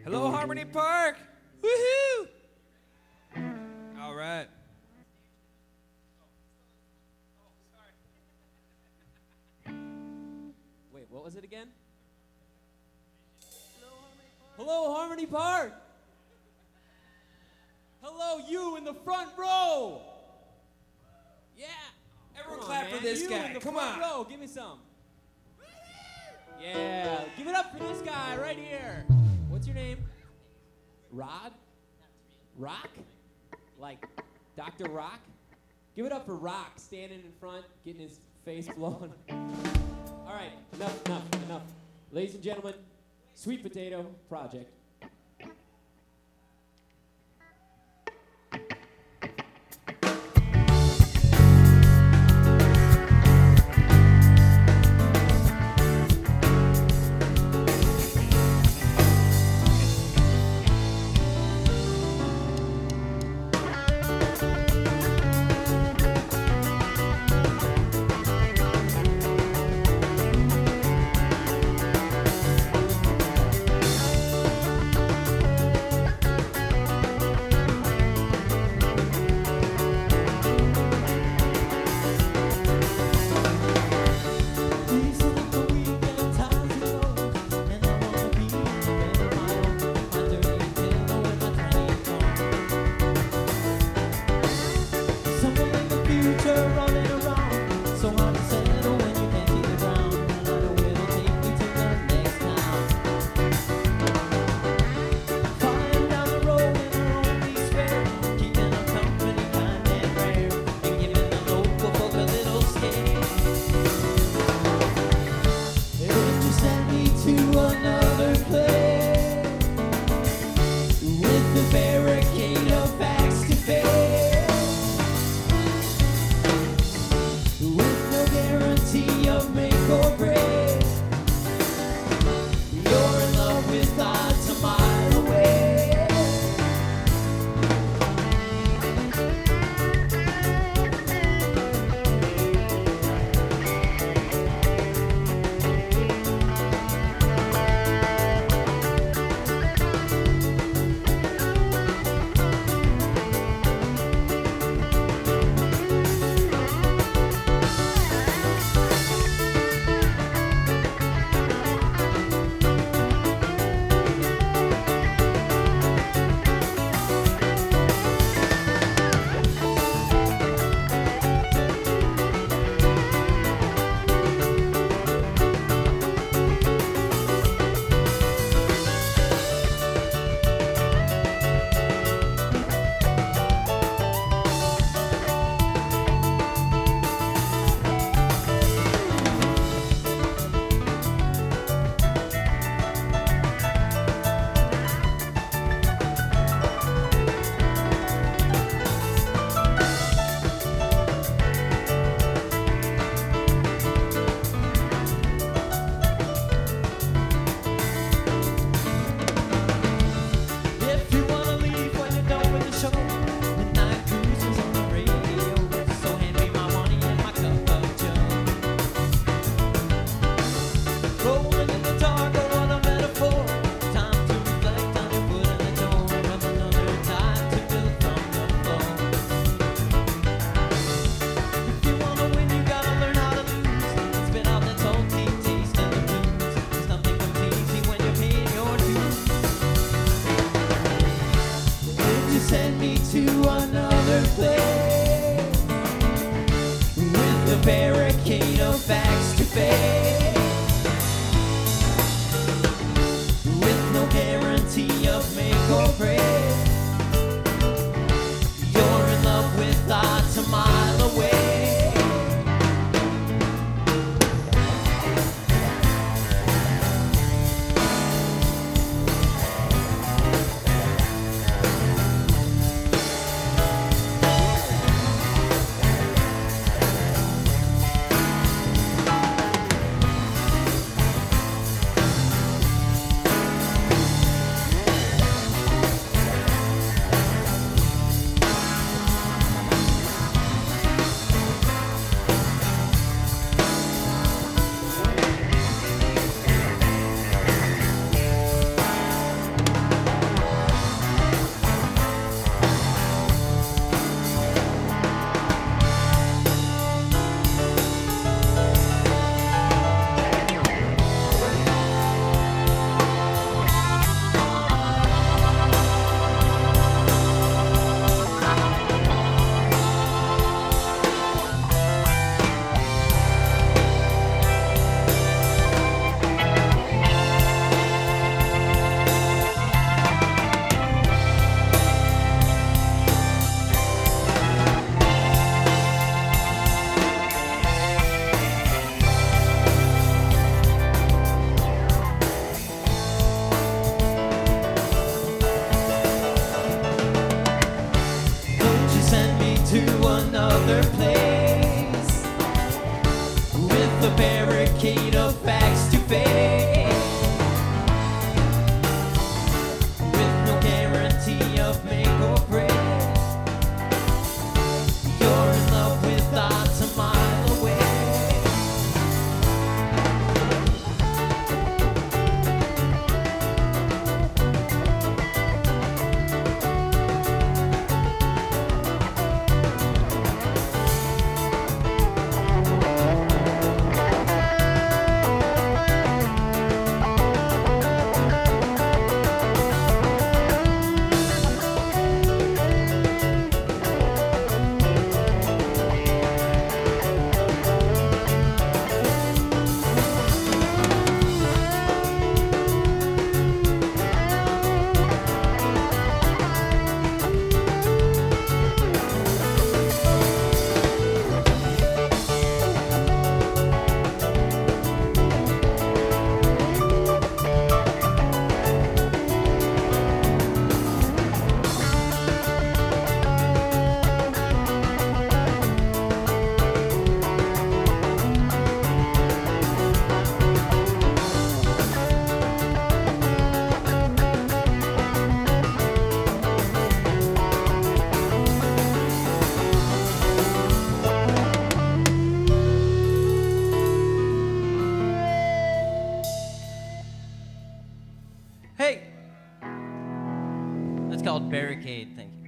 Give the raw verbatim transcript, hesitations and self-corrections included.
Hello, Harmony Park. Woohoo! All right. Wait, what was it again? Hello, Harmony Park. Hello, you in the front row. Yeah. Everyone Come clap on, for man. this you guy. In the Come front on. row. Give me some. Yeah. Give it up for this guy right here. What's your name? Rod? Rock? Like Doctor Rock? Give it up for Rock standing in front, getting his face blown. All right, enough, enough, enough. Ladies and gentlemen, Sweet Potato Project. Thank another place with a barricade of facts to face, with no guarantee of make or break. You're in love with thoughts a mile away. Hey! That's called Barricade, thank you.